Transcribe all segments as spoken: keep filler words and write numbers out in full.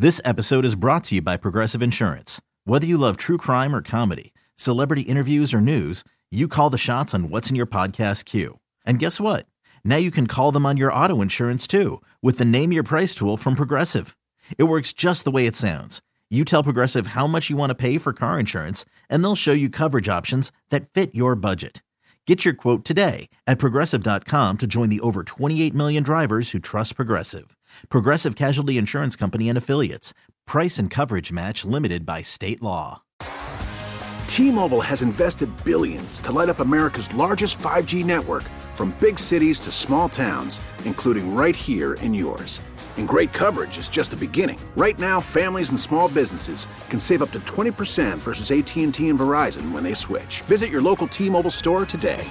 This episode is brought to you by Progressive Insurance. Whether you love true crime or comedy, celebrity interviews or news, you call the shots on what's in your podcast queue. And guess what? Now you can call them on your auto insurance too with the Name Your Price tool from Progressive. It works just the way it sounds. You tell Progressive how much you want to pay for car insurance, and they'll show you coverage options that fit your budget. Get your quote today at Progressive dot com to join the over twenty-eight million drivers who trust Progressive. Progressive Casualty Insurance Company and Affiliates. Price and coverage match limited by state law. T-Mobile has invested billions to light up America's largest five G network, from big cities to small towns, including right here in yours. And great coverage is just the beginning. Right now, families and small businesses can save up to twenty percent versus A T and T and Verizon when they switch. Visit your local T-Mobile store today.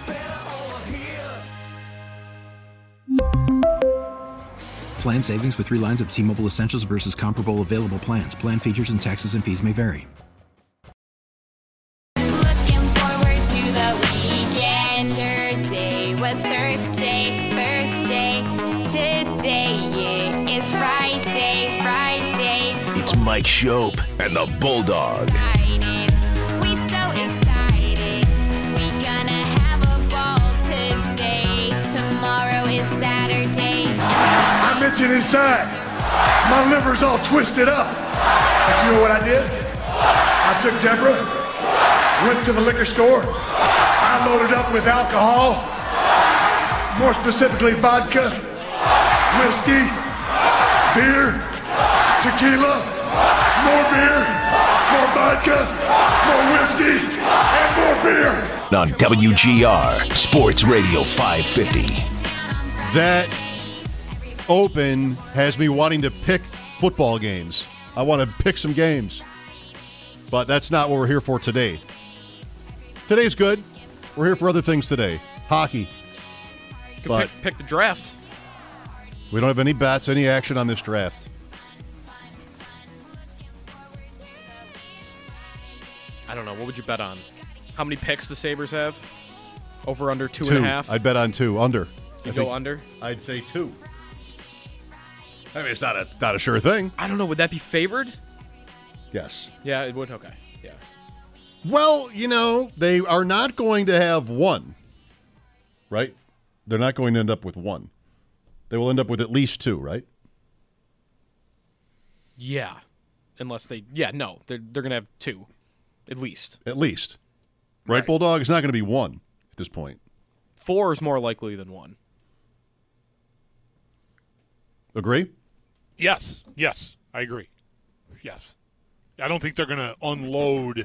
Plan savings with three lines of T-Mobile Essentials versus comparable available plans. Plan features and taxes and fees may vary. Looking forward to the weekend. Day was Thursday, Thursday. Today, yeah, it's Friday, Friday. It's Mike Schopp and the Bulldog. Excited. We so excited. We gonna have a ball today. Tomorrow is Saturday. I mentioned inside, my liver's all twisted up. But you know what I did? I took Deborah, went to the liquor store, I loaded up with alcohol, more specifically vodka, whiskey, beer, tequila, more beer, more vodka, more whiskey, and more beer. On W G R, Sports Radio five fifty. That Open has me wanting to pick football games. I want to pick some games. But that's not what we're here for today. Today's good. We're here for other things today. Hockey. Could But pick, pick the draft. we don't have any bets, any action on this draft. I don't know. What would you bet on? How many picks the Sabres have? Over, under, two, two. and a half? I'd bet on two. Under. You I go think under? I'd say two. I mean, it's not a not a sure thing. I don't know. Would that be favored? Yes. Yeah, it would. Okay. Yeah. Well, you know, they are not going to have one, right? They're not going to end up with one. They will end up with at least two, right? Yeah. Unless they, yeah, no. They're, they're going to have two. At least. At least. Right, Right. Bulldog? It's not going to be one at this point. Four is more likely than one. Agree? Yes, yes, I agree. Yes. I don't think they're going to unload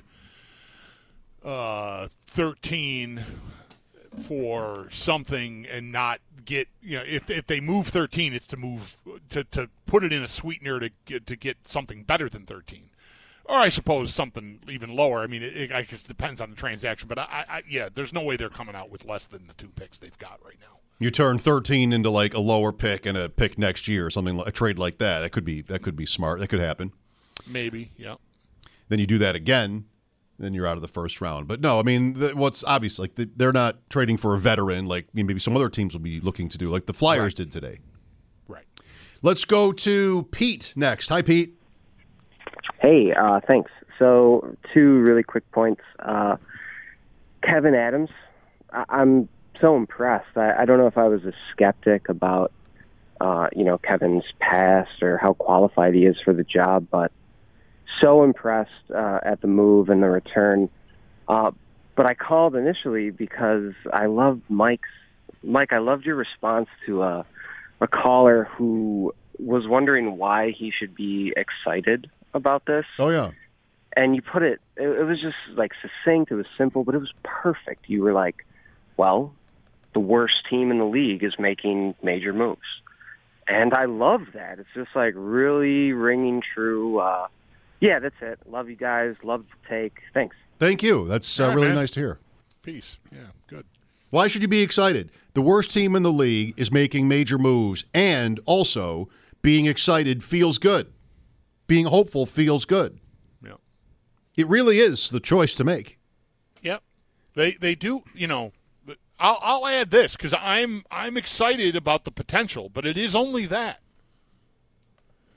uh, thirteen for something and not get, you know, if if they move thirteen, it's to move, to, to put it in a sweetener to get, to get something better than thirteen. Or I suppose something even lower. I mean, it, it I guess it depends on the transaction. But, I, I, yeah, there's no way they're coming out with less than the two picks they've got right now. You turn thirteen into like a lower pick and a pick next year or something, like a trade like that. That could be that could be smart. That could happen. Maybe, yeah. Then you do that again, then you're out of the first round. But no, I mean, the, what's obvious, like the, they're not trading for a veteran like maybe some other teams will be looking to do, like the Flyers Right. did today. Right. Let's go to Pete next. Hi, Pete. Hey, uh, thanks. So, two really quick points. Uh, Kevin Adams, I- I'm so impressed. I-, I don't know if I was a skeptic about, uh, you know, Kevin's past or how qualified he is for the job, but so impressed uh, at the move and the return. Uh, but I called initially because I loved Mike's. Mike, I loved your response to a, a caller who was wondering why he should be excited about this. Oh, yeah. And you put it, it, it was just like succinct, it was simple, but it was perfect. You were like, well, the worst team in the league is making major moves. And I love that. It's just like really ringing true. Uh, yeah, that's it. Love you guys. Love the take. Thanks. Thank you. That's uh, All right, really man. nice to hear. Peace. Yeah, good. Why should you be excited? The worst team in the league is making major moves, and also being excited feels good. Being hopeful feels good. Yeah. It really is the choice to make. Yep. They they do, you know, I'll I'll add this because I'm I'm excited about the potential, but it is only that.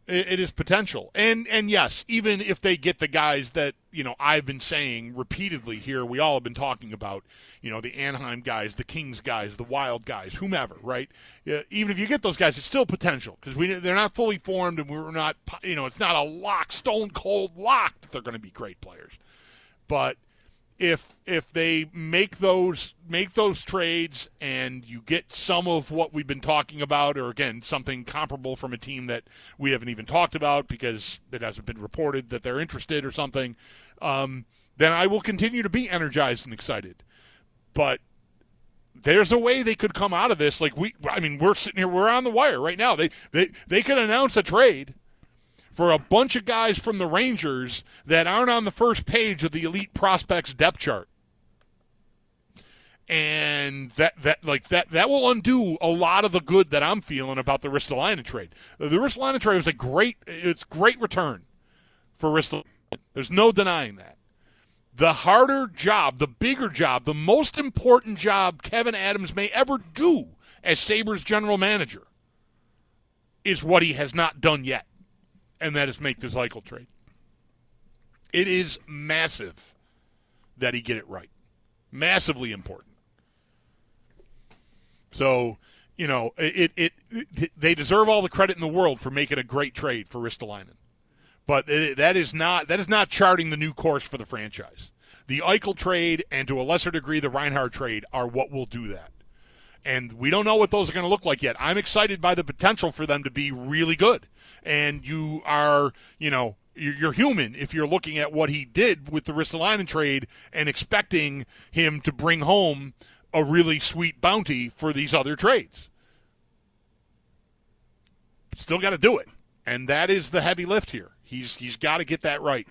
It, it is potential. And and yes, even if they get the guys that, you know, I've been saying repeatedly here, we all have been talking about, you know, the Anaheim guys, the Kings guys, the Wild guys, whomever, right? Uh, even if you get those guys, it's still potential because we they're not fully formed and we're not, you know, it's not a lock, stone cold lock that they're going to be great players. But if if they make those make those trades and you get some of what we've been talking about, or again something comparable from a team that we haven't even talked about because it hasn't been reported that they're interested or something, um, then I will continue to be energized and excited. But there's a way they could come out of this. Like we, I mean, we're sitting here, we're on the wire right now. They they they could announce a trade for a bunch of guys from the Rangers that aren't on the first page of the Elite Prospects depth chart. And that that like that that will undo a lot of the good that I'm feeling about the Ristolainen trade. The Ristolainen trade was a great it's great return for Ristolainen. There's no denying that. The harder job, the bigger job, the most important job Kevin Adams may ever do as Sabres general manager is what he has not done yet. And that is make this Eichel trade. It is massive that he get it right. Massively important. So, you know, it, it, it they deserve all the credit in the world for making a great trade for Ristolainen. But it, that is not that is not charting the new course for the franchise. The Eichel trade and to a lesser degree the Reinhart trade are what will do that. And we don't know what those are going to look like yet. I'm excited by the potential for them to be really good. And you are, you know, you're human if you're looking at what he did with the Ristolainen trade and expecting him to bring home a really sweet bounty for these other trades. Still got to do it. And that is the heavy lift here. He's he's got to get that right.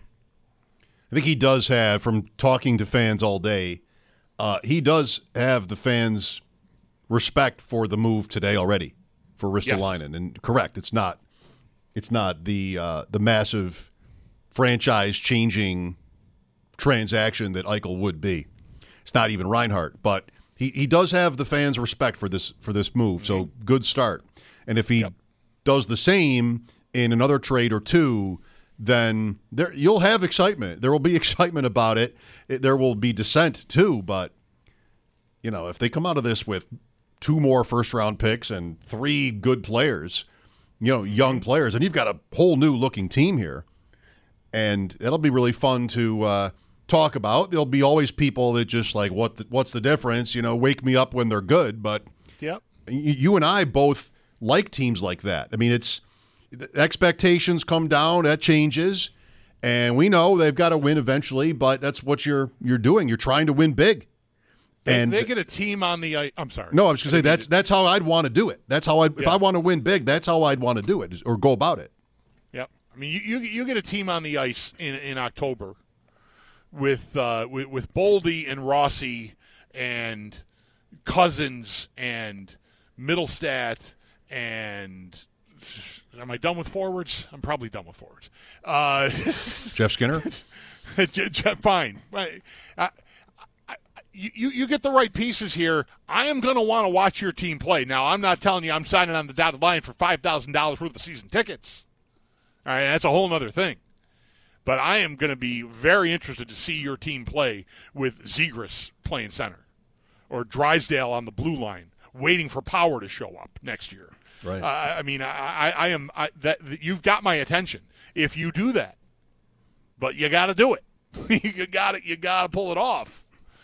I think he does have, from talking to fans all day, uh, he does have the fans' respect for the move today already for Ristolainen. Yes. And correct, it's not it's not the uh, the massive franchise-changing transaction that Eichel would be. It's not even Reinhart, but he, he does have the fans' respect for this for this move. So good start. And if he yep. does the same in another trade or two, then there you'll have excitement. There will be excitement about it. it. There will be dissent too, but you know, if they come out of this with two more first-round picks and three good players, you know, young players, and you've got a whole new-looking team here, and it'll be really fun to uh, talk about. There'll be always people that just like, what? The, what's the difference? You know, wake me up when they're good. But yep. you and I both like teams like that. I mean, it's expectations come down, that changes, and we know they've got to win eventually. But that's what you're you're doing. You're trying to win big. And they get a team on the uh, – I'm sorry. No, I was going to say that's that's how I'd want to do it. That's how I If yeah. I want to win big, that's how I'd want to do it or go about it. Yep. I mean, you you, you get a team on the ice in in October with, uh, with, with Boldy and Rossi and Cousins and Middlestat and – am I done with forwards? I'm probably done with forwards. Uh, Jeff Skinner? Jeff, fine. I, I, You, you get the right pieces here. I am going to want to watch your team play. Now, I'm not telling you I'm signing on the dotted line for five thousand dollars worth of season tickets. All right, that's a whole other thing. But I am going to be very interested to see your team play with Zegras playing center or Drysdale on the blue line, waiting for Power to show up next year. Right. Uh, I mean, I, I, I am I, that you've got my attention if you do that. But you got to do it. you got it. You got to pull it off.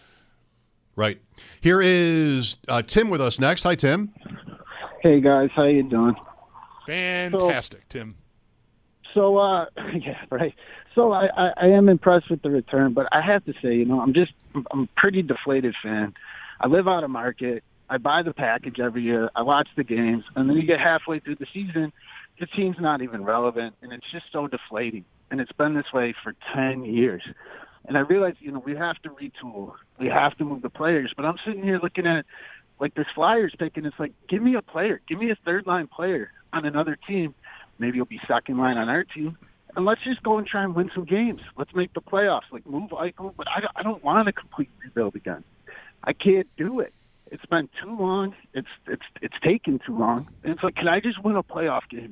Right. Here is uh, Tim with us next. Hi, Tim. Hey, guys. How you doing? Fantastic, so, Tim. So, uh, yeah, right. So I, I, I am impressed with the return, but I have to say, you know, I'm just I'm a pretty deflated fan. I live out of market. I buy the package every year. I watch the games, and then you get halfway through the season, the team's not even relevant, and it's just so deflating. And it's been this way for ten years. And I realize, you know, we have to retool. We have to move the players. But I'm sitting here looking at, like, this Flyers pick, and it's like, give me a player. Give me a third-line player on another team. Maybe he'll be second line on our team. And let's just go and try and win some games. Let's make the playoffs. Like, move Eichel. But I don't, I don't want a complete rebuild again. I can't do it. It's been too long. It's it's it's taken too long. And it's like, can I just win a playoff game?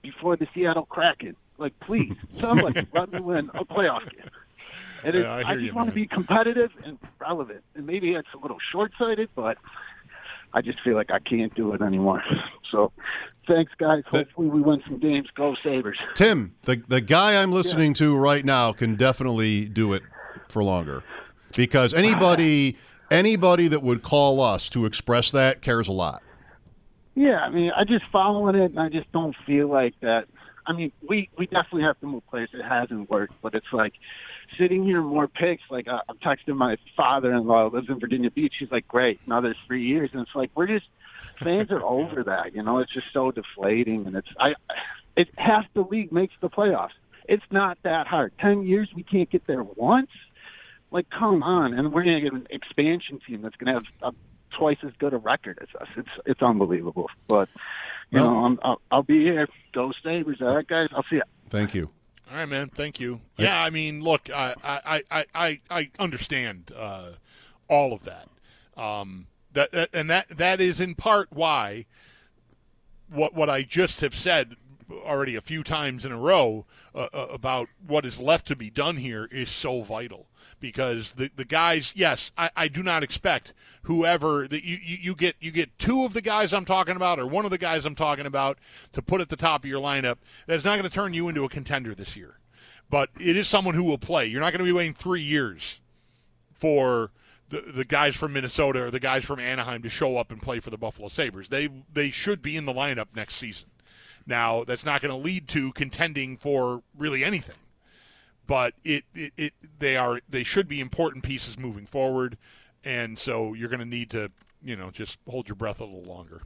before the Seattle Kraken. Like, please, somebody let me win a playoff game. And Yeah, I I, hear I just you, want to man. be competitive and relevant. And maybe it's a little short-sighted, but I just feel like I can't do it anymore. So, thanks, guys. Hopefully we win some games. Go Sabres. Tim, the the guy I'm listening to right now can definitely do it for longer, because anybody anybody that would call us to express that cares a lot. Yeah, I mean, I just following it, and I just don't feel like that. I mean, we, we definitely have to move players. It hasn't worked, but it's like sitting here more picks. Like, uh, I'm texting my father-in-law who lives in Virginia Beach. He's like, great, another three years. And it's like, we're just, fans are over that, you know? It's just so deflating. And it's, I, it half the league makes the playoffs. It's not that hard. Ten years, we can't get there once? Like, come on. And we're going to get an expansion team that's going to have a, twice as good a record as us. It's, it's unbelievable. But, you Well, know, I'm, I'll, I'll be here. Go Sabres. All right, guys. I'll see you. Thank you. All right, man. Thank you. Yeah, I mean, look, I I, I, I, I understand uh, all of that. Um, that, that and that that is in part why what what I just have said already a few times in a row uh, uh, about what is left to be done here is so vital. Because the the guys, yes, I, I do not expect whoever that you, you, you get you get two of the guys I'm talking about or one of the guys I'm talking about to put at the top of your lineup. That's not going to turn you into a contender this year. But it is someone who will play. You're not going to be waiting three years for the the guys from Minnesota or the guys from Anaheim to show up and play for the Buffalo Sabres. They they should be in the lineup next season. Now, that's not going to lead to contending for really anything. But it, it, it they are they should be important pieces moving forward, and so you're going to need to, you know, just hold your breath a little longer.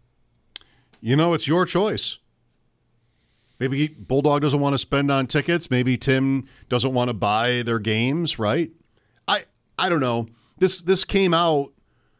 You know, it's your choice. Maybe Bulldog doesn't want to spend on tickets. Maybe Tim doesn't want to buy their games, right? I I don't know. This this came out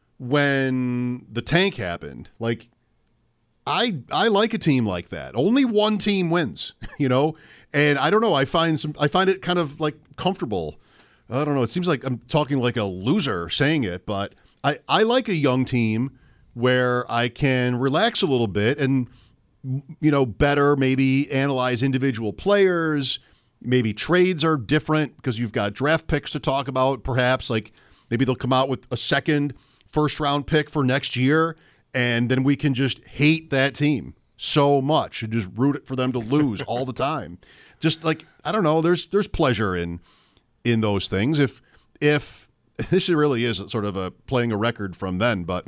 when the tank happened. Like, I I like a team like that. Only one team wins, you know? And I don't know, I find some I find it kind of like comfortable. I don't know, it seems like I'm talking like a loser saying it, but I, I like a young team where I can relax a little bit and, you know, better maybe analyze individual players. Maybe trades are different because you've got draft picks to talk about, perhaps. Like maybe they'll come out with a second first round pick for next year, and then we can just hate that team so much and just root it for them to lose all the time. Just like, I don't know, there's there's pleasure in in those things. If if this really is sort of a playing a record from then, but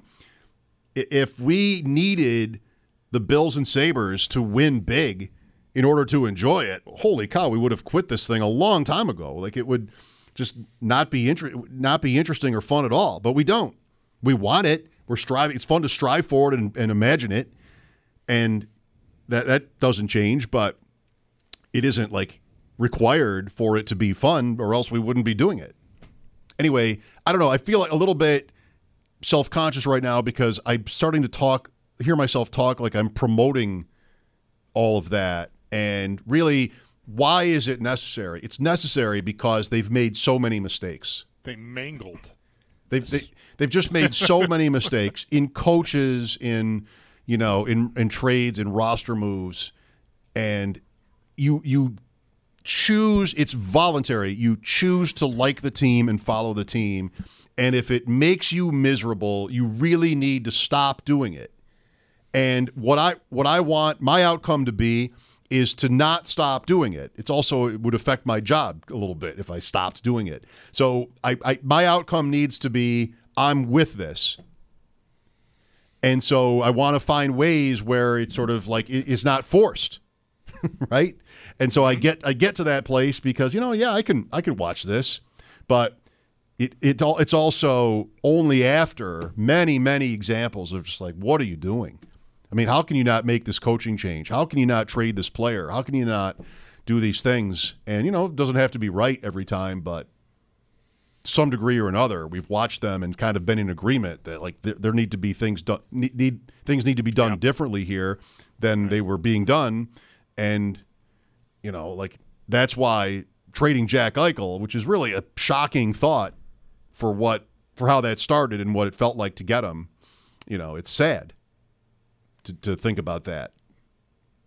if we needed the Bills and Sabres to win big in order to enjoy it, holy cow, we would have quit this thing a long time ago. Like it would just not be inter- not be interesting or fun at all. But we don't. We want it. We're striving. It's fun to strive for it and, and imagine it. And that that doesn't change, but it isn't like required for it to be fun, or else we wouldn't be doing it. Anyway, I don't know. I feel like a little bit self-conscious right now because I'm starting to talk, hear myself talk like I'm promoting all of that. And really, why is it necessary? It's necessary because they've made so many mistakes. They mangled. They've they, they've just made so many mistakes in coaches, in you know, in, in trades, in roster moves, and you you choose. It's voluntary. You choose to like the team and follow the team, and if it makes you miserable, you really need to stop doing it. And what I what I want my outcome to be is to not stop doing it. It's also, it would affect my job a little bit if I stopped doing it. So I, I my outcome needs to be I'm with this. And so I want to find ways where it's sort of like it, it's not forced, right? And so I get I get to that place because, you know, yeah, I can I can watch this, but it it all it's also only after many many examples of just like, what are you doing? I mean, how can you not make this coaching change? How can you not trade this player? How can you not do these things? And, you know, it doesn't have to be right every time, but to some degree or another, we've watched them and kind of been in agreement that, like, there, there need to be things done, need, need things need to be done yeah. differently here than right. they were being done. And, you know, like, that's why trading Jack Eichel, which is really a shocking thought for what for how that started and what it felt like to get him, you know, it's sad. To, to think about that.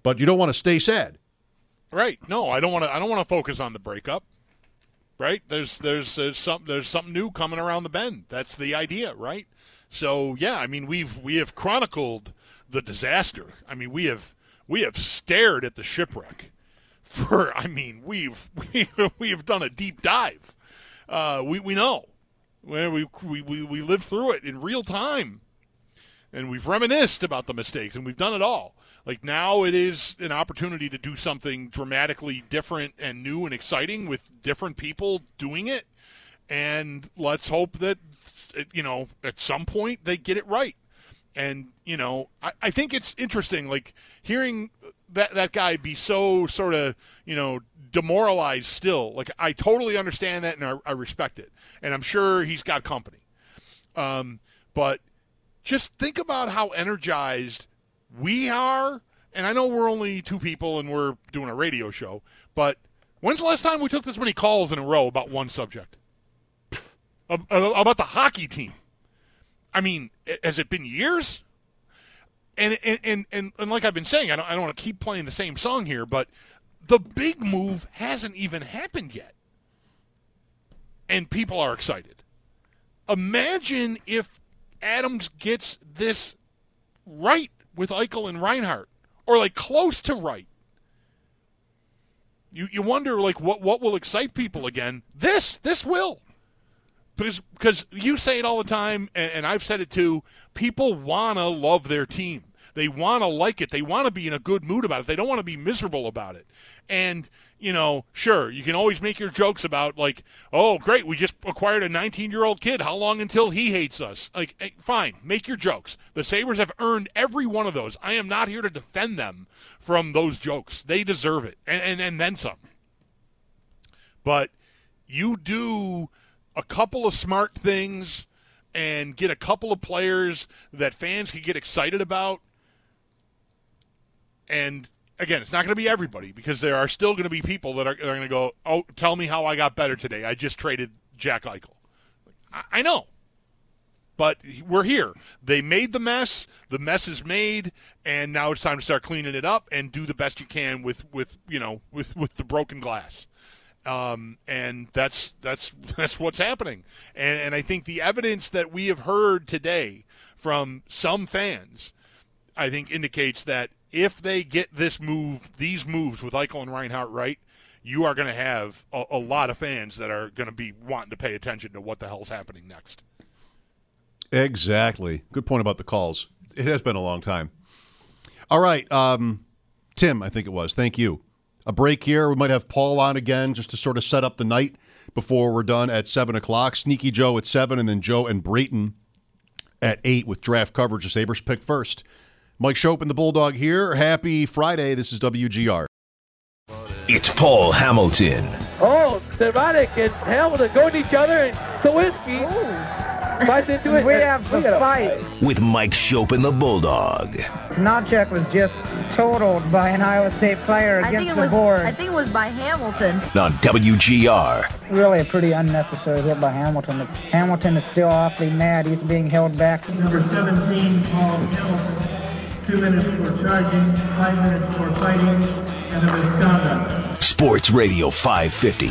but you don't want to stay sad. Right. No, I don't want to. I don't want to focus on the breakup. Right. There's there's there's some there's something new coming around the bend. That's the idea, right? So yeah, I mean we've we have chronicled the disaster. I mean we have we have stared at the shipwreck for. I mean we've we we have done a deep dive. Uh, we we know. We we we we lived through it in real time, and we've reminisced about the mistakes, and we've done it all. Like now it is an opportunity to do something dramatically different and new and exciting with different people doing it. And let's hope that, you know, at some point they get it right. And, you know, I, I think it's interesting, like hearing that, that guy be so sort of, you know, demoralized still. Like I totally understand that and I, I respect it. And I'm sure he's got company. Um, but just think about how energized we are, and I know we're only two people and we're doing a radio show, but when's the last time we took this many calls in a row about one subject? About the hockey team. I mean, has it been years? And and, and, and, and like I've been saying, I don't, I don't want to keep playing the same song here, but the big move hasn't even happened yet. And people are excited. Imagine if Adams gets this right with Eichel and Reinhart, or like close to right. You you wonder like what, what will excite people again? This this will, because because you say it all the time, and, and I've said it too. People wanna love their team. They wanna like it. They wanna be in a good mood about it. They don't want to be miserable about it. And you know, sure, you can always make your jokes about like, oh, great, we just acquired a nineteen-year-old kid. How long until he hates us? Like, hey, fine, make your jokes. The Sabres have earned every one of those. I am not here to defend them from those jokes. They deserve it, and, and, and then some. But you do a couple of smart things and get a couple of players that fans can get excited about, and again, it's not going to be everybody because there are still going to be people that are, are going to go, oh, tell me how I got better today. I just traded Jack Eichel. I, I know. But we're here. They made the mess. The mess is made, and now it's time to start cleaning it up and do the best you can with, with you know, with, with the broken glass. Um, and that's that's that's what's happening. And, and I think the evidence that we have heard today from some fans, I think, indicates that if they get this move, these moves with Eichel and Reinhart right, you are going to have a, a lot of fans that are going to be wanting to pay attention to what the hell's happening next. Exactly. Good point about the calls. It has been a long time. All right, um, Tim, I think it was. Thank you. A break here. We might have Paul on again just to sort of set up the night before we're done at seven o'clock. Sneaky Joe at seven, and then Joe and Brayton at eight with draft coverage. The Sabres pick first. Mike Schopp and the Bulldog here. Happy Friday. This is W G R. It's Paul Hamilton. Oh, Ceronic and Hamilton go at each other and Sawinski. Fight into it. We have to fight. With Mike Schopp and the Bulldog. Snodchuk was just totaled by an Iowa State player I against think it the was, board. I think it was by Hamilton. On W G R. Really a pretty unnecessary hit by Hamilton. Hamilton is still awfully mad. He's being held back. Number seventeen, Paul Hamilton. Two minutes for charging, five minutes for fighting, and a misconduct. Sports Radio five fifty.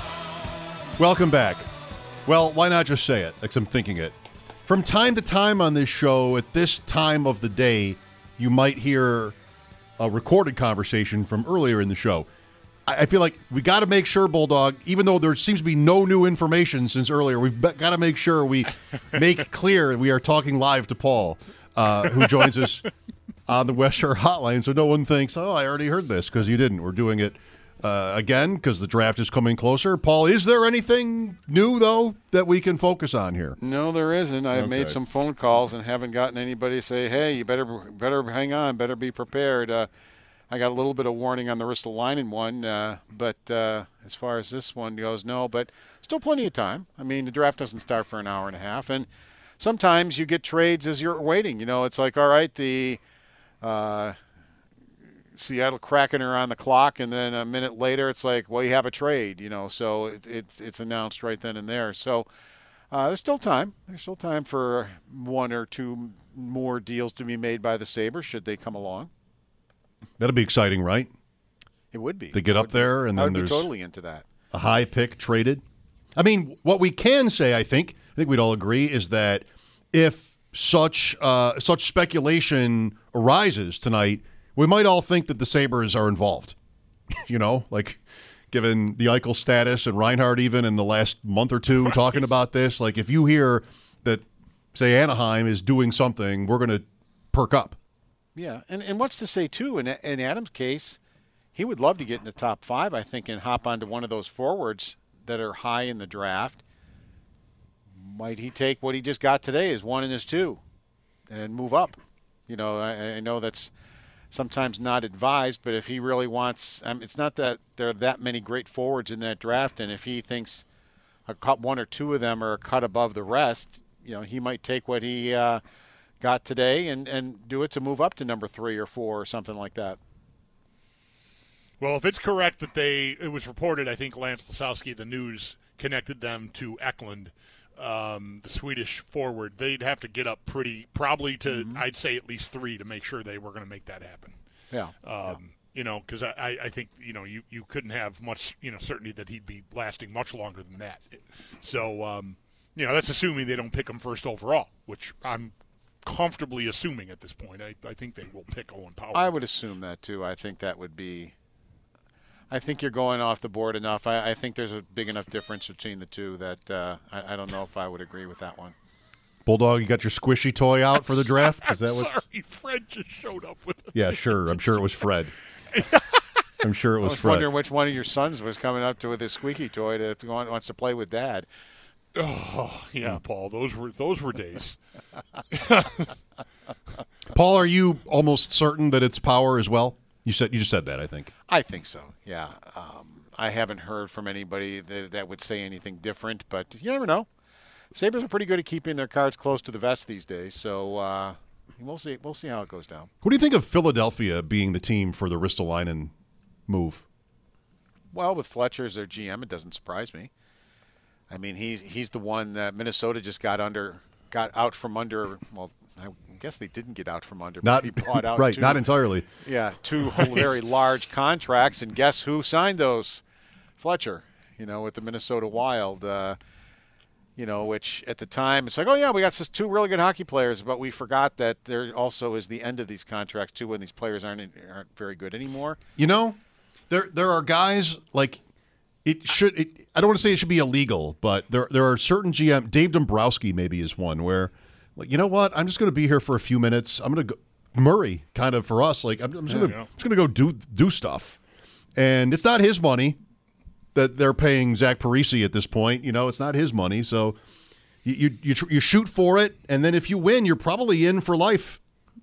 Welcome back. Well, why not just say it, like I'm thinking it. From time to time on this show, at this time of the day, you might hear a recorded conversation from earlier in the show. I, I feel like we got to make sure, Bulldog, even though there seems to be no new information since earlier, we've got to make sure we make clear we are talking live to Paul, uh, who joins us on the West Shore Hotline, so no one thinks, oh, I already heard this, because you didn't. We're doing it uh, again because the draft is coming closer. Paul, is there anything new, though, that we can focus on here? No, there isn't. I've Okay. made some phone calls and haven't gotten anybody say, hey, you better better hang on, better be prepared. Uh, I got a little bit of warning on the Ristolainen one, uh, but uh, as far as this one goes, no. But still plenty of time. I mean, the draft doesn't start for an hour and a half, and sometimes you get trades as you're waiting. You know, it's like, all right, the uh, Seattle Kraken are on the clock, and then a minute later it's like, well, you have a trade, you know, so it, it's it's announced right then and there. So uh, there's still time. There's still time for one or two more deals to be made by the Sabres should they come along. That'd be exciting, right? It would be. To get I up would there, be, and I then would there's be totally into that. A high pick traded. I mean, what we can say, I think, I think we'd all agree, is that if such uh, such speculation arises tonight, we might all think that the Sabres are involved. You know, like given the Eichel status and Reinhart even in the last month or two right. talking about this, like if you hear that, say, Anaheim is doing something, we're going to perk up. Yeah, and, and what's to say, too, in, in Adam's case, he would love to get in the top five, I think, and hop onto one of those forwards that are high in the draft. Might he take what he just got today as one and as two and move up? You know, I, I know that's sometimes not advised, but if he really wants um, – it's not that there are that many great forwards in that draft, and if he thinks a cut, one or two of them are a cut above the rest, you know, he might take what he uh, got today and, and do it to move up to number three or four or something like that. Well, if it's correct that they – it was reported, I think Lance Lasowski, the News, connected them to Eklund, um, the Swedish forward. They'd have to get up pretty – probably to, mm-hmm. I'd say, at least three to make sure they were going to make that happen. Yeah. Um, yeah. You know, because I, I think, you know, you, you couldn't have much, you know, certainty that he'd be lasting much longer than that. So, um, you know, that's assuming they don't pick him first overall, which I'm comfortably assuming at this point. I, I think they will pick Owen Power. I would assume that, too. I think that would be – I think you're going off the board enough. I, I think there's a big enough difference between the two that uh, I, I don't know if I would agree with that one. Bulldog, you got your squishy toy out for the draft? Is that what? Sorry, Fred just showed up with it. Yeah, sure. I'm sure it was Fred. I'm sure it was, I was Fred. wondering which one of your sons was coming up to with his squeaky toy that wants to play with Dad. Oh, yeah, Paul. Those were those were days. Paul, are you almost certain that it's Power as well? You said you just said that, I think. I think so, yeah. Um, I haven't heard from anybody that, that would say anything different, but you never know. Sabres are pretty good at keeping their cards close to the vest these days, so uh, we'll see. We'll see how it goes down. What do you think of Philadelphia being the team for the Ristolainen move? Well, with Fletcher as their G M, it doesn't surprise me. I mean, he's he's the one that Minnesota just got under, got out from under. Well, I guess they didn't get out from under. Not but he bought out right, two, not entirely. Yeah, two very large contracts, and guess who signed those? Fletcher. You know, with the Minnesota Wild. Uh, you know, which at the time it's like, oh yeah, we got two really good hockey players, but we forgot that there also is the end of these contracts too, when these players aren't aren't very good anymore. You know, there there are guys like it should. It, I don't want to say it should be illegal, but there there are certain G M. Dave Dombrowski maybe is one where, like, you know what, I'm just going to be here for a few minutes. I'm going to go Murray kind of for us. Like I'm, I'm just going to just going to go do do stuff, and it's not his money that they're paying Zach Parise at this point. You know, it's not his money. So you, you you you shoot for it, and then if you win, you're probably in for life.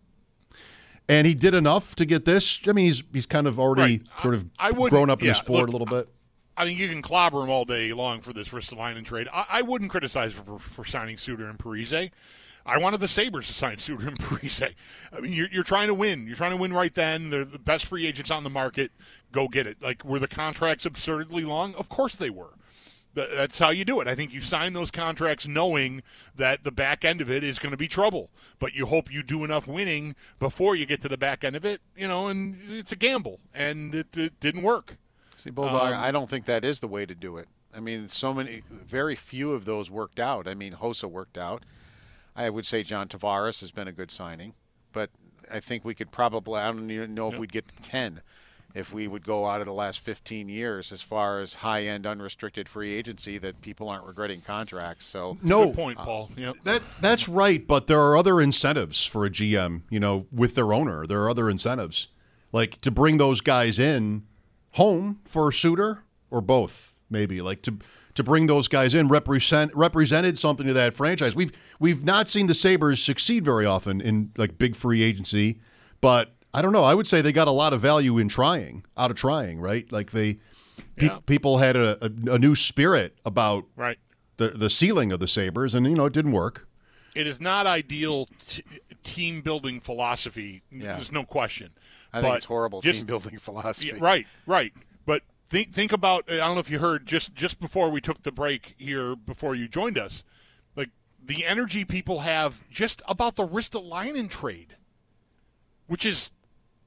And he did enough to get this. I mean, he's he's kind of already right. sort of I, I grown up in yeah, the sport look, a little bit. I think you can clobber him all day long for this Ristolainen trade. I, I wouldn't criticize for, for signing Suter and Parise. I wanted the Sabres to sign Suter and Parise. I mean, you're, you're trying to win. You're trying to win right then. They're the best free agents on the market. Go get it. Like, were the contracts absurdly long? Of course they were. That's how you do it. I think you sign those contracts knowing that the back end of it is going to be trouble. But you hope you do enough winning before you get to the back end of it, you know, and it's a gamble. And it, it didn't work. See, Bulldog, Um, I don't think that is the way to do it. I mean, so many, very few of those worked out. I mean, Hossa worked out. I would say John Tavares has been a good signing. But I think we could probably, I don't even know if Yeah. we'd get to ten if we would go out of the last fifteen years as far as high-end unrestricted free agency that people aren't regretting contracts. So No. Good point, Paul. Yep. That that's right, but there are other incentives for a G M, you know, with their owner. There are other incentives. Like to bring those guys in home for Suter or both, maybe. Like to to bring those guys in represent represented something to that franchise. We've we've not seen the Sabres succeed very often in like big free agency, but I don't know. I would say they got a lot of value in trying, out of trying, right? Like they pe- Yeah. people had a, a, a new spirit about Right. the the ceiling of the Sabres, and you know it didn't work. It is not ideal t- team building philosophy. Yeah. There's no question. I think But it's horrible just- team building philosophy. Yeah, right, right. But think think about. I don't know if you heard just just before we took the break here, before you joined us, like the energy people have just about the Ristolainen trade, which is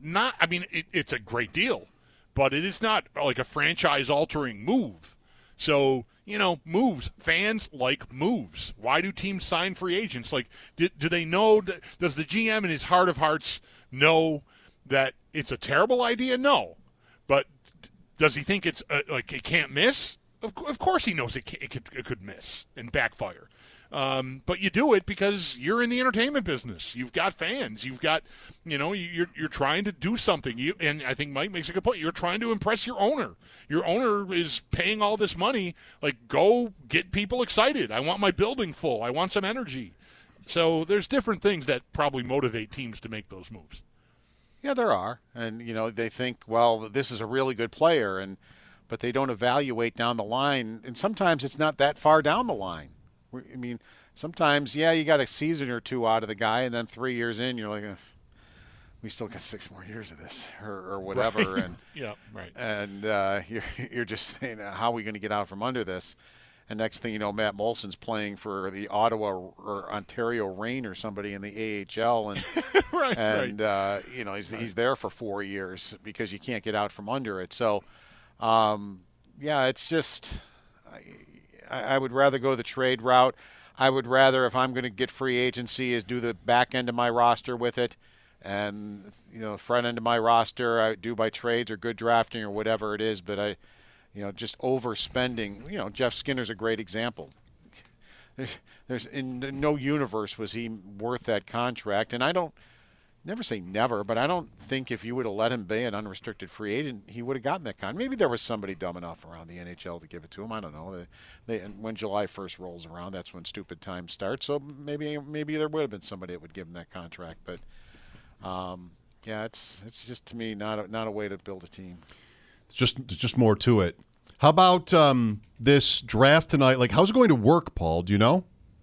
not. I mean, it, it's a great deal, but it is not like a franchise-altering move. So, you know, moves. Fans like moves. Why do teams sign free agents? Like, do, do they know? Does the G M in his heart of hearts know that it's a terrible idea? No. But does he think it's uh, like it can't miss? Of, of course he knows it, can, it, could, it could miss and backfire. Um, but you do it because you're in the entertainment business. You've got fans. You've got, you know, you're you're trying to do something. You and I think Mike makes a good point. You're trying to impress your owner. Your owner is paying all this money. Like, go get people excited. I want my building full. I want some energy. So there's different things that probably motivate teams to make those moves. Yeah, there are. And, you know, they think, well, this is a really good player, and but they don't evaluate down the line. And sometimes it's not that far down the line. I mean, sometimes, yeah, you got a season or two out of the guy, and then three years in, you're like, uh, we still got six more years of this, or, or whatever. Right. And yeah, right. And uh, you're you're just saying, uh, how are we going to get out from under this? And next thing you know, Matt Molson's playing for the Ottawa or Ontario Reign or somebody in the A H L, and right, and right. Uh, you know he's he's there for four years because you can't get out from under it. So, um, yeah, it's just. I, I would rather go the trade route. I would rather, if I'm going to get free agency, is do the back end of my roster with it, and you know, front end of my roster I do by trades or good drafting or whatever it is. But I, you know, just overspending. You know, Jeff Skinner's a great example. There's, there's in no universe was he worth that contract, and I don't. Never say never, but I don't think if you would have let him be an unrestricted free agent, he would have gotten that contract. Maybe there was somebody dumb enough around the N H L to give it to him. I don't know. They, they, when July first rolls around, that's when stupid times start. So maybe maybe there would have been somebody that would give him that contract. But um, yeah, it's it's just to me not a, not a way to build a team. It's just it's just more to it. How about um, this draft tonight? Like, how's it going to work, Paul? Do you know?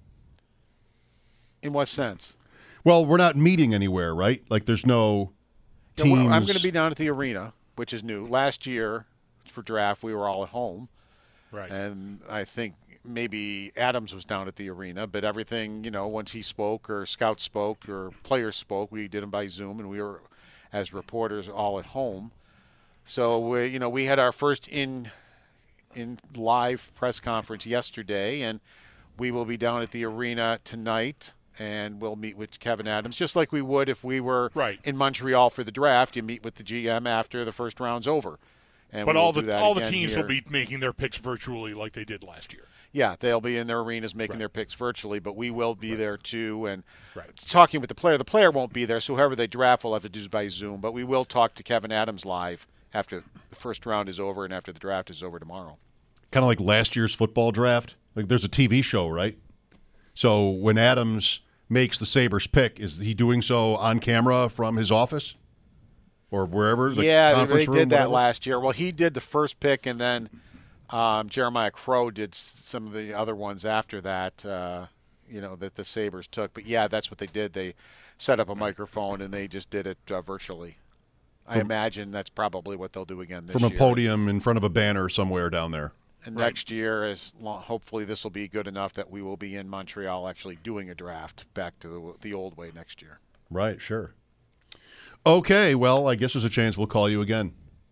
In what sense? Well, we're not meeting anywhere, right? Like, there's no teams. Yeah, well, I'm going to be down at the arena, which is new. Last year, for draft, we were all at home. Right. And I think maybe Adams was down at the arena, but everything, you know, once he spoke or scouts spoke or players spoke, we did them by Zoom, and we were, as reporters, all at home. So, we, you know, we had our first in in live press conference yesterday, and we will be down at the arena tonight. And we'll meet with Kevin Adams, just like we would if we were right. in Montreal for the draft. You meet with the G M after the first round's over. And but all the all the teams here. will be making their picks virtually like they did last year. Yeah, they'll be in their arenas making right. their picks virtually, but we will be right. there too. And right. talking with the player. The player won't be there, so whoever they draft will have to do by Zoom. But we will talk to Kevin Adams live after the first round is over and after the draft is over tomorrow. Kind of like last year's football draft. Like, there's a T V show, right? So when Adams makes the Sabres pick, is he doing so on camera from his office or wherever? The yeah, conference they room, did that whatever? last year. Well, he did the first pick, and then um, Jeremiah Crow did some of the other ones after that, uh, you know, that the Sabres took. But, yeah, that's what they did. They set up a microphone, and they just did it uh, virtually. I from, imagine that's probably what they'll do again this from year. From a podium in front of a banner somewhere down there. And right. next year, as long, hopefully this will be good enough that we will be in Montreal actually doing a draft back to the, the old way next year. Right, sure. Okay, well, I guess there's a chance we'll call you again.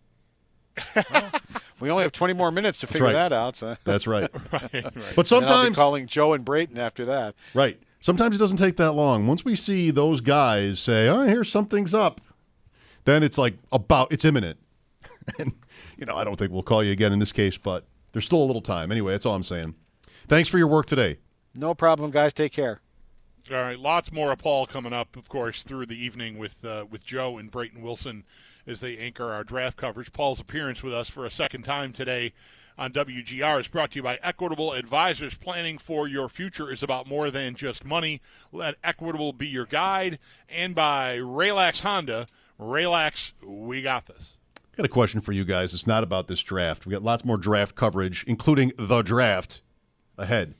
Well, we only have twenty more minutes to That's figure right. that out. So. That's right. right, right. But sometimes and I'll be calling Joe and Brayton after that. Right. Sometimes it doesn't take that long. Once we see those guys say, "Oh, here something's up," then it's like about it's imminent. And you know, I don't think we'll call you again in this case, but there's still a little time. Anyway, that's all I'm saying. Thanks for your work today. No problem, guys. Take care. All right, lots more of Paul coming up, of course, through the evening with uh, with Joe and Brayton Wilson as they anchor our draft coverage. Paul's appearance with us for a second time today on W G R is brought to you by Equitable Advisors. Planning for your future is about more than just money. Let Equitable be your guide. And by Raylax Honda. Raylax, we got this. I got a question for you guys. It's not about this draft. We got lots more draft coverage, including the draft, ahead.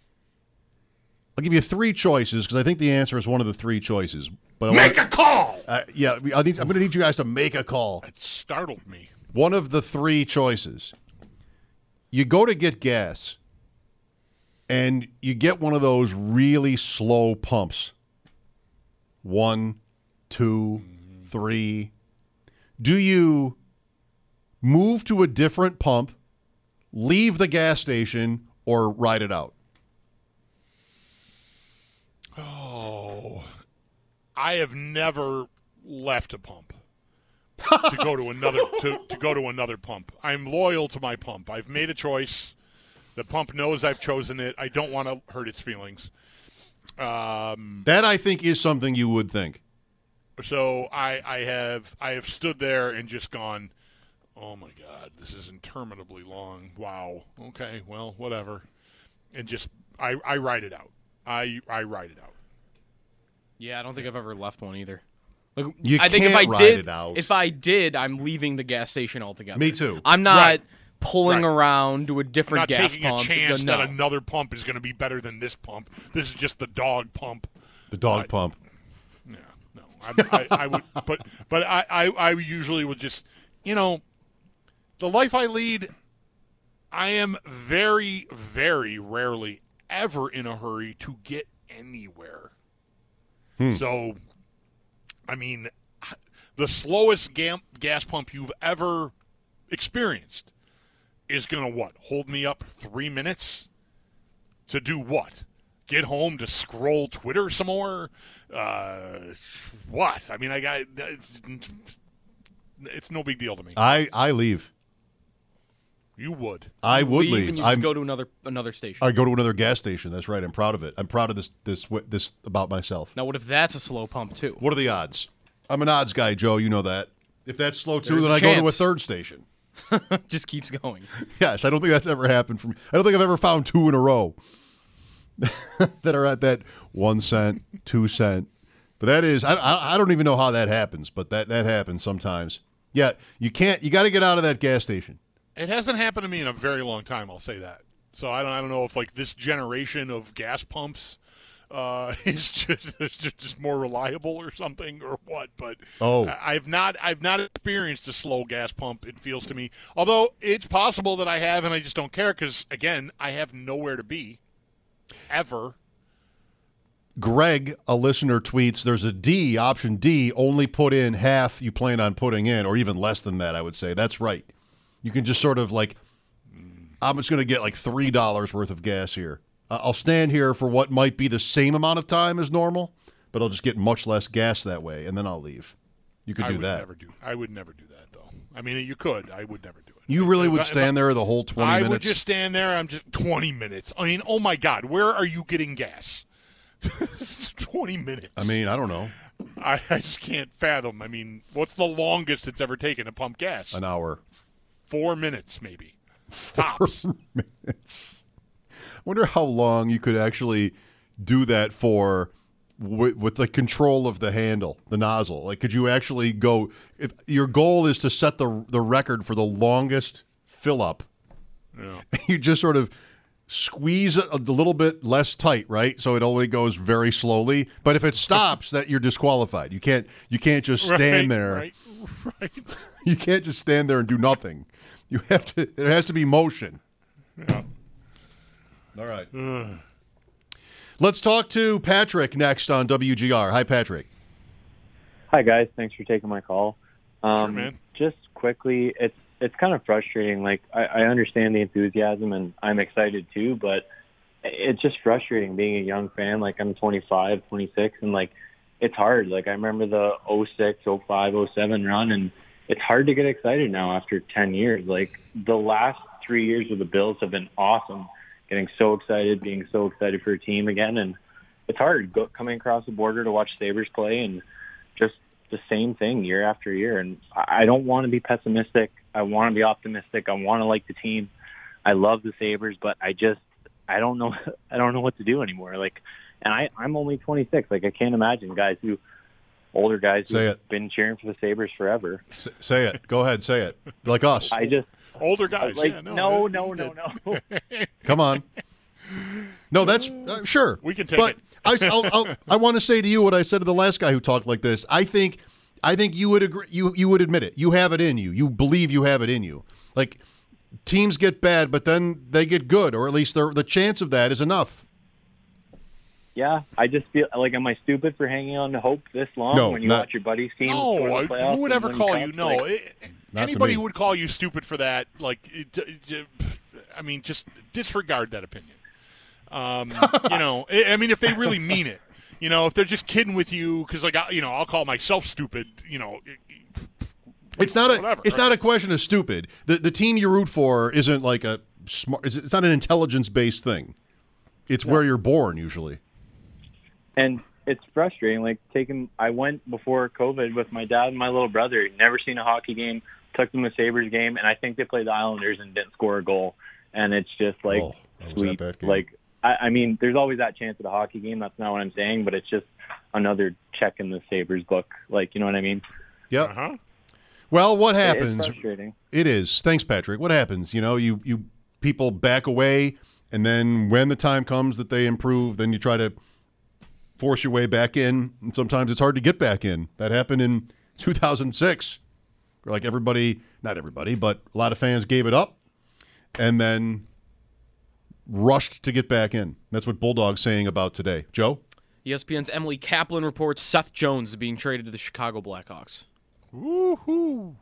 I'll give you three choices because I think the answer is one of the three choices. But I make want, a call. Uh, yeah, I need, I'm going to need you guys to make a call. It startled me. One of the three choices. You go to get gas, and you get one of those really slow pumps. One, two, three, Do you move to a different pump, leave the gas station, or ride it out? Oh, I have never left a pump to go to another to, to go to another pump. I'm loyal to my pump. I've made a choice. The pump knows I've chosen it. I don't want to hurt its feelings. Um, that I think is something you would think. So I, I have I have stood there and just gone, oh my God, this is interminably long. Wow. Okay, well, whatever. And just I, I ride it out. I I ride it out. Yeah, I don't think I've ever left one either. Like, you I think can't if I ride did, it out. if I did, I'm leaving the gas station altogether. Me too. I'm not Right. pulling Right. around to a different I'm not gas taking pump. a chance no. that another pump is going to be better than this pump. This is just the dog pump. The dog But- pump. Yeah, no, I, I, I would, but but I, I, I usually would just, you know, the life I lead, I am very, very rarely ever in a hurry to get anywhere. Hmm. So, I mean, the slowest gam- gas pump you've ever experienced is going to what? Hold me up three minutes to do what? Get home to scroll Twitter some more? Uh, what? I mean, I got it's, it's no big deal to me. I, I leave. You would. I You would leave. leave. And you I'm, just go to another another station. I go to another gas station. That's right. I'm proud of it. I'm proud of this this this about myself. Now, what if that's a slow pump too? What are the odds? I'm an odds guy, Joe. You know that. If that's slow too, There's then a I go to a chance. third station. Just keeps going. Yes, I don't think that's ever happened for me. I don't think I've ever found two in a row that are at that one cent, two cent. But that is, I, I, I don't even know how that happens, but that, that happens sometimes. Yeah, you can't, you got to get out of that gas station. It hasn't happened to me in a very long time, I'll say that. So I don't I don't know if like this generation of gas pumps uh, is just, is just more reliable or something or what, but Oh. I- I've not I've not experienced a slow gas pump, it feels to me. Although it's possible that I have and I just don't care cuz again, I have nowhere to be ever. Greg, a listener, tweets, there's a D, option D, only put in half you plan on putting in, or even less than that, I would say. That's right. You can just sort of like, I'm just going to get like three dollars worth of gas here. Uh, I'll stand here for what might be the same amount of time as normal, but I'll just get much less gas that way, and then I'll leave. You could I do would that. Never do. I would never do that though. I mean, you could. I would never do it. You really If would I- if stand I- there the whole twenty I minutes? would just stand there. I'm just twenty minutes. I mean, oh my God, where are you getting gas? twenty minutes. I mean, I don't know. I, I just can't fathom. I mean, what's the longest it's ever taken to pump gas? An hour. Four minutes, maybe. Tops. minutes. I wonder how long you could actually do that for with, with the control of the handle, the nozzle. Like, could you actually go? If your goal is to set the the record for the longest fill up, Yeah. you just sort of squeeze it a little bit less tight, right? So it only goes very slowly. But if it stops, that you're disqualified. You can't you can't just stand Right, there. Right, right. You can't just stand there and do nothing. You have to. There has to be motion. Yeah. All right. Let's talk to Patrick next on W G R. Hi, Patrick. Hi, guys. Thanks for taking my call. Um, Sure, man. Just quickly, it's it's kind of frustrating. Like, I, I understand the enthusiasm, and I'm excited too, but it's just frustrating being a young fan. Like, I'm twenty-five, twenty-six, and, like, it's hard. Like, I remember the oh six, oh five, oh seven run, and it's hard to get excited now after ten years. Like, the last three years with the Bills have been awesome. Getting so excited, being so excited for a team again, and it's hard go, coming across the border to watch Sabres play and just the same thing year after year. And I I don't want to be pessimistic. I want to be optimistic. I want to like the team. I love the Sabres, but I just I don't know I don't know what to do anymore. Like, and I I'm only twenty-six. Like, I can't imagine guys who older guys Say who've it. been cheering for the Sabres forever. S- say it. Go ahead. Say it. Like us. I just Older guys. like yeah, no no, no no no. Come on. No, that's uh, sure. We can take but it. I, I'll, I'll, I want to say to you what I said to the last guy who talked like this. I think, I think you would agree. You you would admit it. You have it in you. You believe you have it in you. Like, teams get bad, but then they get good, or at least the the chance of that is enough. Yeah, I just feel like, am I stupid for hanging on to hope this long No, when you not- watch your buddy's team? No, go to the playoffs who would and ever win call cups? you? No, Like, it- Not to anybody me. who would call you stupid for that, like, it, it, I mean, just disregard that opinion. Um, you know, I I mean, if they really mean it, you know, if they're just kidding with you, because like, I, you know, I'll call myself stupid. You know, It's not a Whatever, it's right? not a question of stupid. The the team you root for isn't like a smart. It's it's not an intelligence based thing. It's where you're born usually. And it's frustrating. Like taking, I went before COVID with my dad and my little brother. Never seen a hockey game. Took them to Sabres game, and I think they played the Islanders and didn't score a goal. And it's just like Oh, that was sweet. that bad game. Like I, I mean, there's always that chance at a hockey game. That's not what I'm saying, but it's just another check in the Sabres book. Like, you know what I mean? Yep. Uh-huh. Well, what It- it's happens? frustrating. It is. Thanks, Patrick. What happens? You know, you you people back away, and then when the time comes that they improve, then you try to force your way back in, and sometimes it's hard to get back in. That happened in two thousand six. Like everybody, not everybody, but a lot of fans gave it up, and then rushed to get back in. That's what Bulldog's saying about today. Joe? E S P N's Emily Kaplan reports Seth Jones is being traded to the Chicago Blackhawks. Woohoo!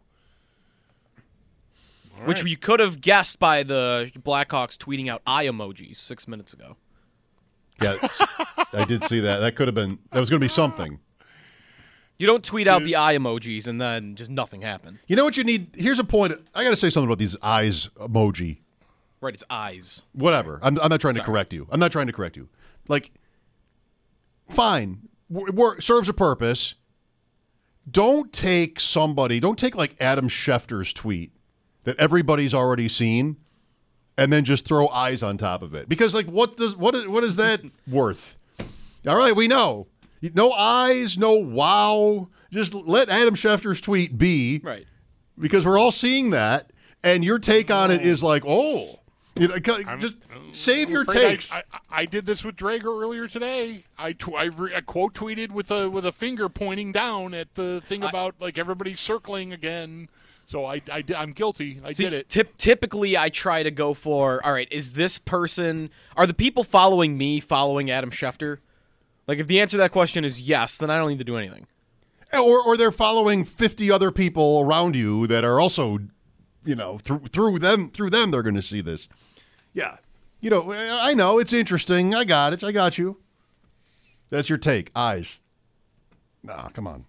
All Which right. you could have guessed by the Blackhawks tweeting out eye emojis six minutes ago. Yeah, I did see that. That could have been, that was going to be something. You don't tweet out the eye emojis and then just nothing happened. You know what you need? Here's a point. I got to say something about these eyes emoji. Right, it's eyes. Whatever. I'm, I'm not trying to Sorry. correct you. I'm not trying to correct you. Like, fine. W- wor- serves a purpose. Don't take somebody, don't take like Adam Schefter's tweet that everybody's already seen and then just throw eyes on top of it. Because, like, what does what is, what is that worth? All right, we know. No eyes, no wow. Just let Adam Schefter's tweet be. Right. Because we're all seeing that, and your take on it is like, oh. You know, just save I'm your afraid I- takes. I, I, I did this with Drager earlier today. I, tw- I, re- I quote tweeted with a with a finger pointing down at the thing about like everybody circling again. So I, I am guilty. I See, did it. Tip, typically, I try to go for, all right, is this person, are the people following me following Adam Schefter? Like, if the answer to that question is yes, then I don't need to do anything. Or, or they're following fifty other people around you that are also, you know, through through them through them they're going to see this. Yeah, you know, I know it's interesting. I got it. I got you. That's your take. Eyes. Nah, come on.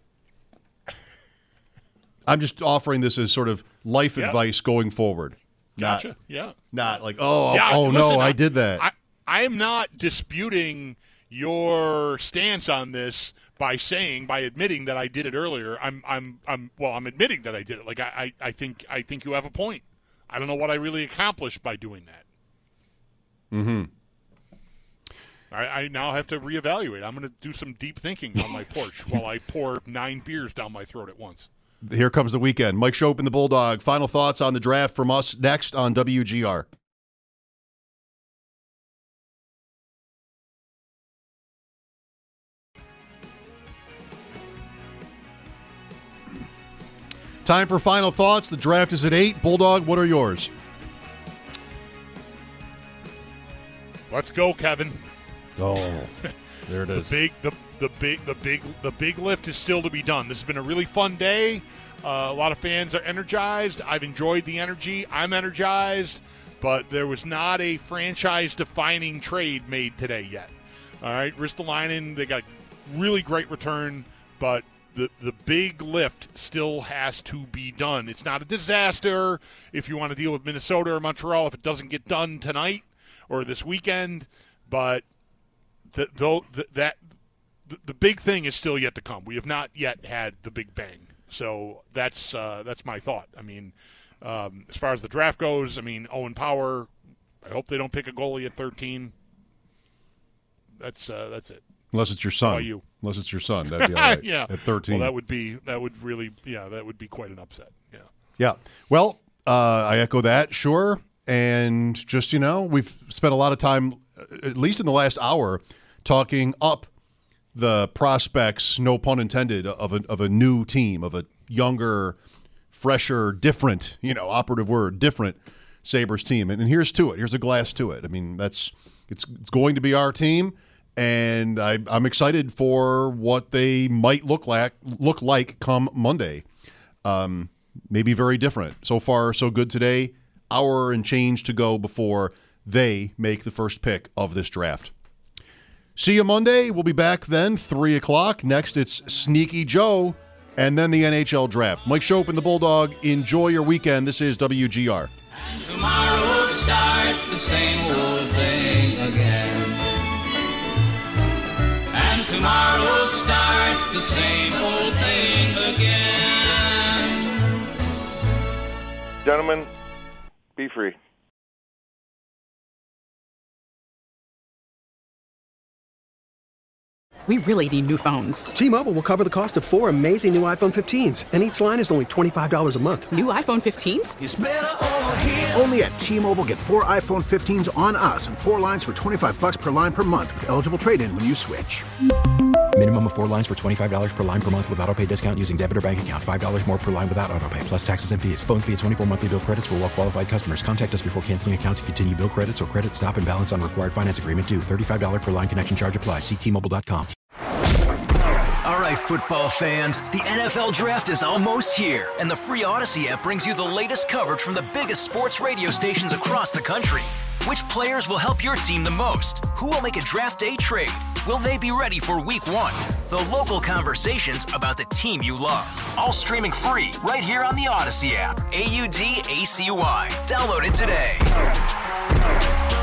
I'm just offering this as sort of life Yeah. advice going forward. Gotcha. Not, yeah. Not like, oh, Yeah, oh listen, no, I did that. I, I am not disputing your stance on this by saying, by admitting that I did it earlier. I'm, I'm, I'm. Well, I'm admitting that I did it. Like I, I, I think, I think you have a point. I don't know what I really accomplished by doing that. Mm-hmm. I, I now have to reevaluate. I'm going to do some deep thinking on my porch while I pour nine beers down my throat at once. Here comes the weekend. Mike Schopp and the Bulldog. Final thoughts on the draft from us next on W G R. Time for final thoughts. The draft is at eight. Bulldog, what are yours? Let's go, Kevin. Oh, there it The is. big, the the big, the big, the big lift is still to be done. This has been a really fun day. Uh, a lot of fans are energized. I've enjoyed the energy. I'm energized, but there was not a franchise-defining trade made today yet. All right, Ristolainen, they got really great return, but the the big lift still has to be done. It's not a disaster if you want to deal with Minnesota or Montreal if it doesn't get done tonight or this weekend, but the, though the, that the, the big thing is still yet to come. We have not yet had the big bang. So that's uh, that's my thought. I mean, um, as far as the draft goes, I mean, Owen Power, I hope they don't pick a goalie at thirteen. That's uh, that's it. Unless it's your How son. about you? Unless it's your son. That'd be all right. yeah. At thirteen. Well, that would be that would really yeah that would be quite an upset. Yeah. Yeah. Well, uh, I echo that, sure. And just, you know, we've spent a lot of time, at least in the last hour, talking up the prospects, no pun intended, of a, of a new team, of a younger, fresher, different, you know, operative word, different Sabres team. And, and here's to it. Here's a glass to it. I mean, that's it's, it's going to be our team. and I, I'm excited for what they might look like look like come Monday. Um, maybe very different. So far, so good today. Hour and change to go before they make the first pick of this draft. See you Monday. We'll be back then, three o'clock. Next, it's Sneaky Joe, and then the N H L draft. Mike Schopp and the Bulldog. Enjoy your weekend. This is W G R. And tomorrow starts the same old thing again. And tomorrow starts the same old thing again. Gentlemen, be free. We really need new phones. T-Mobile will cover the cost of four amazing new iPhone fifteens, and each line is only twenty-five dollars a month. New iPhone fifteens? It's better over here. Only at T-Mobile, get four iPhone fifteens on us and four lines for twenty-five bucks per line per month with eligible trade-in when you switch. Minimum of four lines for twenty-five dollars per line per month with autopay discount using debit or bank account. five dollars more per line without autopay, plus taxes and fees. Phone fee at twenty-four monthly bill credits for well-qualified customers. Contact us before canceling account to continue bill credits or credit stop and balance on required finance agreement due. thirty-five dollars per line connection charge applies. See T Mobile dot com. All right, football fans, the N F L Draft is almost here, and the free Odyssey app brings you the latest coverage from the biggest sports radio stations across the country. Which players will help your team the most? Who will make a draft day trade? Will they be ready for week one? The local conversations about the team you love. All streaming free right here on the Odyssey app. A U D A C Y. Download it today.